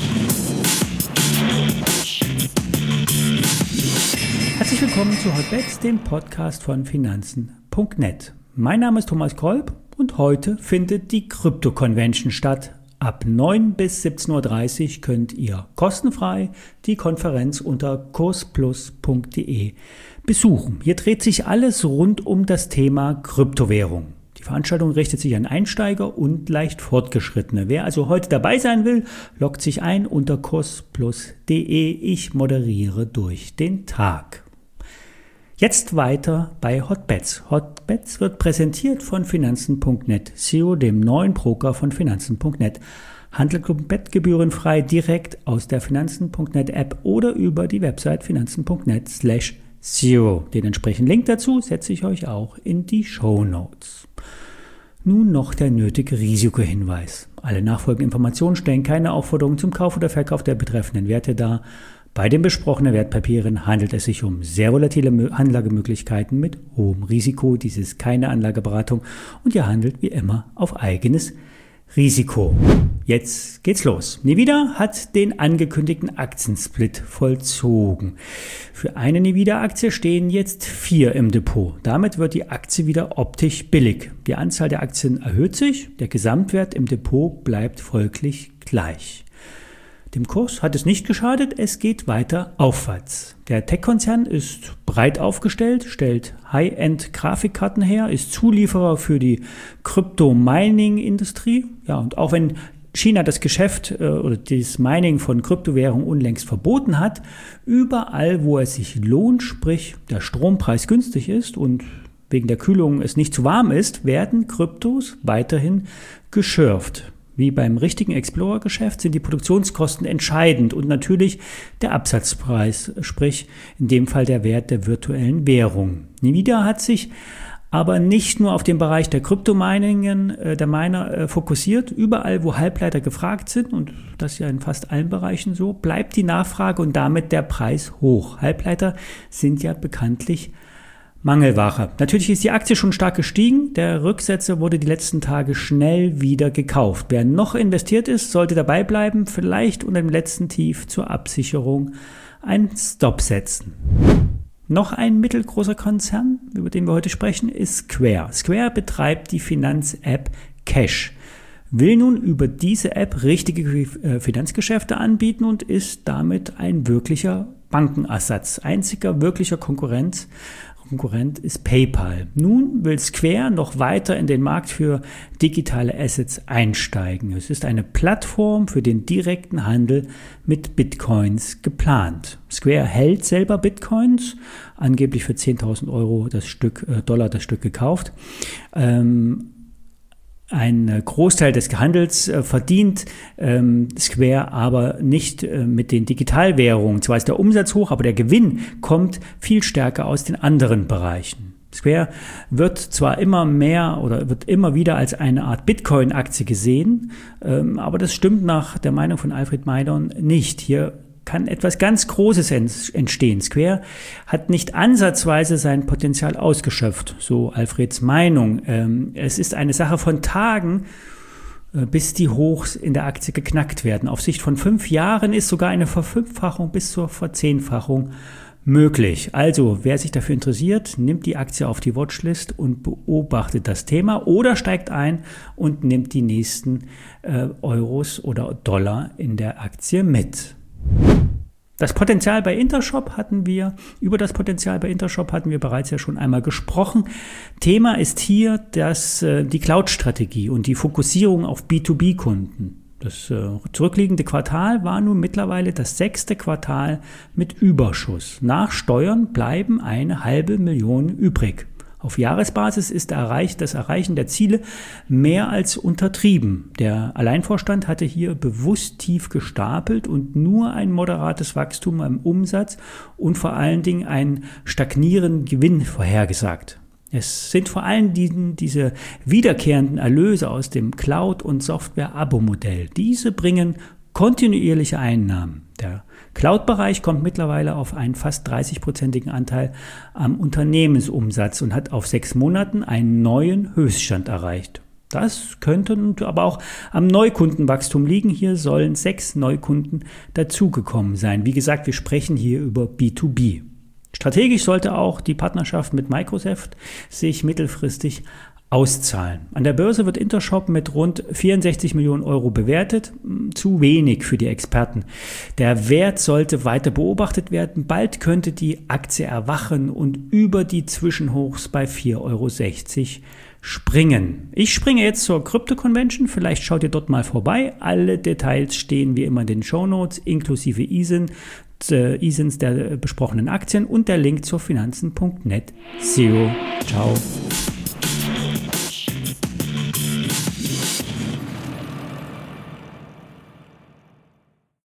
Herzlich willkommen zu Hotbets, dem Podcast von Finanzen.net. Mein Name ist Thomas Kolb und heute findet die Krypto-Convention statt. Ab 9 bis 17.30 Uhr könnt ihr kostenfrei die Konferenz unter kursplus.de besuchen. Hier dreht sich alles rund um das Thema Kryptowährung. Die Veranstaltung richtet sich an Einsteiger und leicht Fortgeschrittene. Wer also heute dabei sein will, loggt sich ein unter kursplus.de. Ich moderiere durch den Tag. Jetzt weiter bei Hotbets. Hotbets wird präsentiert von Finanzen.net, SEO, dem neuen Broker von Finanzen.net. Handelt komplettgebührenfrei direkt aus der Finanzen.net App oder über die Website finanzen.net/SEO. Den entsprechenden Link dazu setze ich euch auch in die Shownotes. Nun noch der nötige Risikohinweis. Alle nachfolgenden Informationen stellen keine Aufforderung zum Kauf oder Verkauf der betreffenden Werte dar. Bei den besprochenen Wertpapieren handelt es sich um sehr volatile Anlagemöglichkeiten mit hohem Risiko. Dies ist keine Anlageberatung und ihr handelt wie immer auf eigenes Risiko. Jetzt geht's los. Nvidia hat den angekündigten Aktiensplit vollzogen. Für eine Nvidia-Aktie stehen jetzt 4 im Depot. Damit wird die Aktie wieder optisch billig. Die Anzahl der Aktien erhöht sich, der Gesamtwert im Depot bleibt folglich gleich. Dem Kurs hat es nicht geschadet, es geht weiter aufwärts. Der Tech-Konzern ist breit aufgestellt, stellt High-End-Grafikkarten her, ist Zulieferer für die Krypto-Mining-Industrie. Ja, und auch wenn China das Geschäft oder das Mining von Kryptowährungen unlängst verboten hat, überall, wo es sich lohnt, sprich der Strompreis günstig ist und wegen der Kühlung es nicht zu warm ist, werden Kryptos weiterhin geschürft. Wie beim richtigen Explorer-Geschäft sind die Produktionskosten entscheidend und natürlich der Absatzpreis, sprich in dem Fall der Wert der virtuellen Währung. Nvidia hat sich aber nicht nur auf den Bereich der Kryptominingen, der Miner fokussiert. Überall, wo Halbleiter gefragt sind, und das ist ja in fast allen Bereichen so, bleibt die Nachfrage und damit der Preis hoch. Halbleiter sind ja bekanntlich Mangelware. Natürlich ist die Aktie schon stark gestiegen. Der Rücksetzer wurde die letzten Tage schnell wieder gekauft. Wer noch investiert ist, sollte dabei bleiben, vielleicht unter dem letzten Tief zur Absicherung einen Stop setzen. Noch ein mittelgroßer Konzern, über den wir heute sprechen, ist Square. Square betreibt die Finanz-App Cash, will nun über diese App richtige Finanzgeschäfte anbieten und ist damit ein wirklicher Bankenersatz. Einziger wirklicher Konkurrent ist PayPal. Nun will Square noch weiter in den Markt für digitale Assets einsteigen. Es ist eine Plattform für den direkten Handel mit Bitcoins geplant. Square hält selber Bitcoins, angeblich für 10.000 Euro Dollar das Stück gekauft. Ein Großteil des Handels verdient Square aber nicht mit den Digitalwährungen. Zwar ist der Umsatz hoch, aber der Gewinn kommt viel stärker aus den anderen Bereichen. Square wird zwar immer mehr oder wird immer wieder als eine Art Bitcoin-Aktie gesehen, aber das stimmt nach der Meinung von Alfred Maidon nicht. Hier kann etwas ganz Großes entstehen. Square hat nicht ansatzweise sein Potenzial ausgeschöpft, so Alfreds Meinung. Es ist eine Sache von Tagen, bis die Hochs in der Aktie geknackt werden. Auf Sicht von 5 Jahren ist sogar eine Verfünffachung bis zur Verzehnfachung möglich. Also, wer sich dafür interessiert, nimmt die Aktie auf die Watchlist und beobachtet das Thema oder steigt ein und nimmt die nächsten Euros oder Dollar in der Aktie mit. Über das Potenzial bei Intershop hatten wir bereits ja schon einmal gesprochen. Thema ist hier die Cloud-Strategie und die Fokussierung auf B2B-Kunden. Das zurückliegende Quartal war nun mittlerweile das 6. Quartal mit Überschuss. Nach Steuern bleiben 500.000 übrig. Auf Jahresbasis ist das Erreichen der Ziele mehr als untertrieben. Der Alleinvorstand hatte hier bewusst tief gestapelt und nur ein moderates Wachstum am Umsatz und vor allen Dingen einen stagnierenden Gewinn vorhergesagt. Es sind vor allem diese wiederkehrenden Erlöse aus dem Cloud- und Software-Abo-Modell. Diese bringen kontinuierliche Einnahmen. Der Cloud-Bereich kommt mittlerweile auf einen fast 30-prozentigen Anteil am Unternehmensumsatz und hat auf 6 Monaten einen neuen Höchststand erreicht. Das könnte aber auch am Neukundenwachstum liegen. Hier sollen 6 Neukunden dazugekommen sein. Wie gesagt, wir sprechen hier über B2B. Strategisch sollte auch die Partnerschaft mit Microsoft sich mittelfristig auszahlen. An der Börse wird Intershop mit rund 64 Millionen Euro bewertet. Zu wenig für die Experten. Der Wert sollte weiter beobachtet werden. Bald könnte die Aktie erwachen und über die Zwischenhochs bei 4,60 Euro springen. Ich springe jetzt zur Crypto Convention. Vielleicht schaut ihr dort mal vorbei. Alle Details stehen wie immer in den Shownotes, inklusive ISINs der besprochenen Aktien und der Link zur Finanzen.net SEO. Ciao.